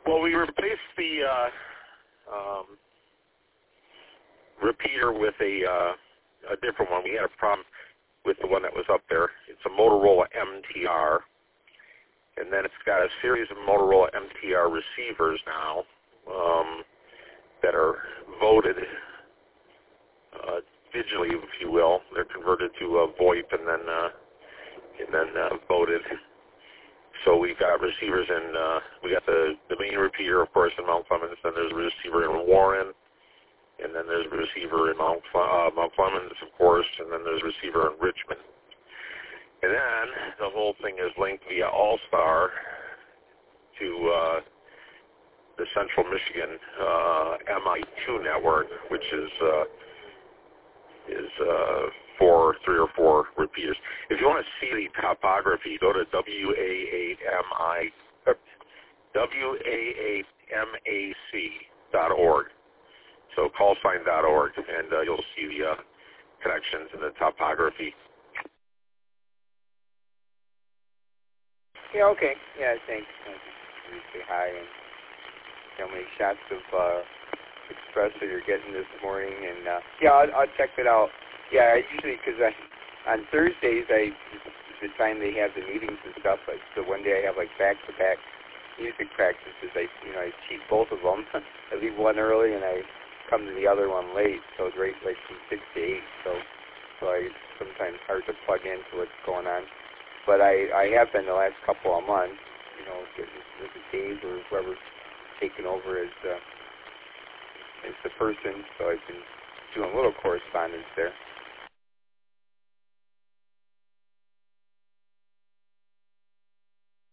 Well, we replaced the repeater with a different one. We had a problem with the one that was up there. It's a Motorola MTR, and then it's got a series of Motorola MTR receivers now that are voted digitally, if you will. They're converted to VoIP and then voted. So we've got receivers in, we got the main repeater, of course, in Mount Clemens. Then there's a receiver in Warren, and then there's a receiver in Mount Clemens, of course, and then there's a receiver in Richmond. And then the whole thing is linked via All-Star to the Central Michigan MI2 network, which is for 3 or 4 repeaters. If you want to see the topography, go to WA8MAC.org. So callsign.org, and you'll see the connections and the topography. Yeah, okay. Yeah, thanks. You say hi, and how many shots of espresso you're getting this morning, and yeah, I'll check it out. Yeah, I usually, because on Thursdays, the time they have the meetings and stuff, like, so one day I have like back-to-back music practices. I cheat both of them. I leave one early and I come to the other one late, so it's right like from 6 to 8. So I sometimes hard to plug into what's going on. But I have been the last couple of months, with Dave or whoever's taken over as the person. So I've been doing a little correspondence there.